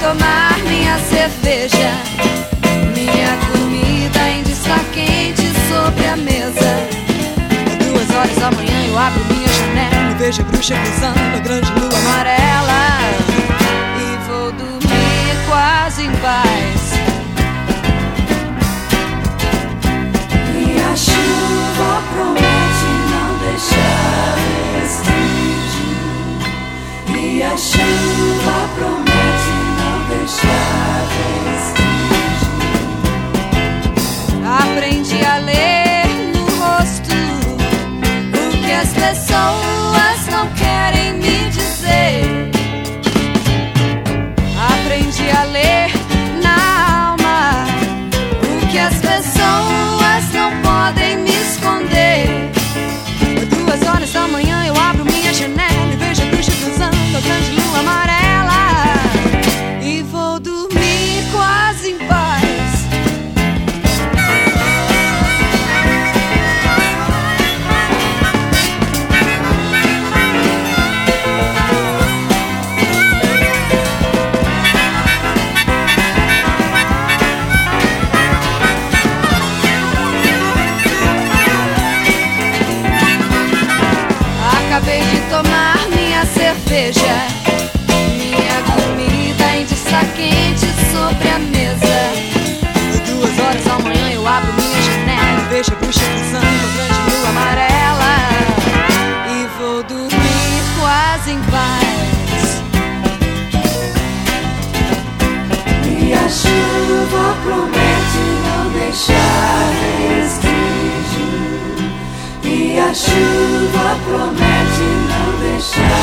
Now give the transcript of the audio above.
tomar minha cerveja. Minha comida ainda está quente sobre a mesa. 2 horas da manhã eu abro minha janela e vejo a bruxa cruzando a grande lua amarela. E vou dormir quase em paz. E a chuva promete não deixar vestígio. E a chuva promete não deixar vestígio. Aprendi a ler no rosto o que as pessoas não querem me dizer. Aprendi a ler na alma o que as pessoas não podem me esconder. 2 horas da manhã eu abro minha janela e vejo a bruxa cruzando a grande lua amarela. E vou dormir quase em paz. Acabei de tomar minha cerveja. Minha comida ainda está quente sobre a mesa. 2 horas da manhã eu abro minha janela e vejo a bruxa cruzando a grande lua amarela. E vou dormir quase em paz. E a chuva promete não deixar vestígio. E a chuva promete não deixar